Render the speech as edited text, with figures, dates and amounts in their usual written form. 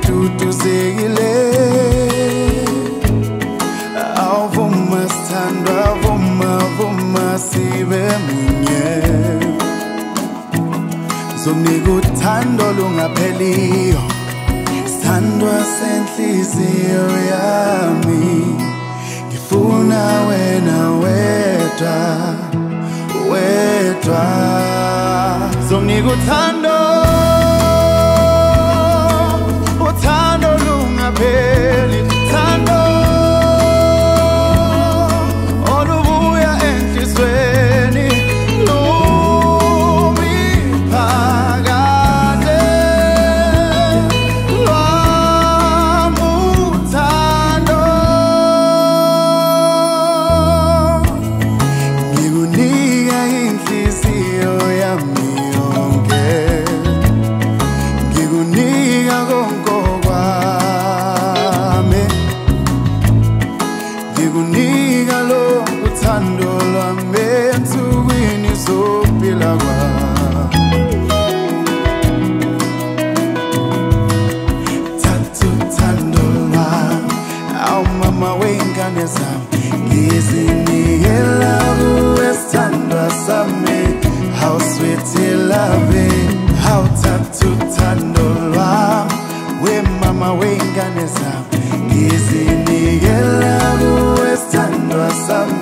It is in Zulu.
ngiduduzekile awuvuma sithandwa vuma sibe munye zomnika uthando lungapheliyo sithandwa senhliziyo yami ngifuna wena wedwa zomnika uthando lungapheli uthando olubuya enhlizweni lumi phakade lwami uthando ngikunika inhliziyo yami yonke ngikunika konke ngikunika lo uthando lwami ensukwini zokuphila kwami thatha uthando lwami awu mama wey'ngane zami ngizinikela kuwe sithandwa sami how sweet love hawu thatha uthando lwami we mama wey'ngane zami ngizinikela kuwe sithandwa sami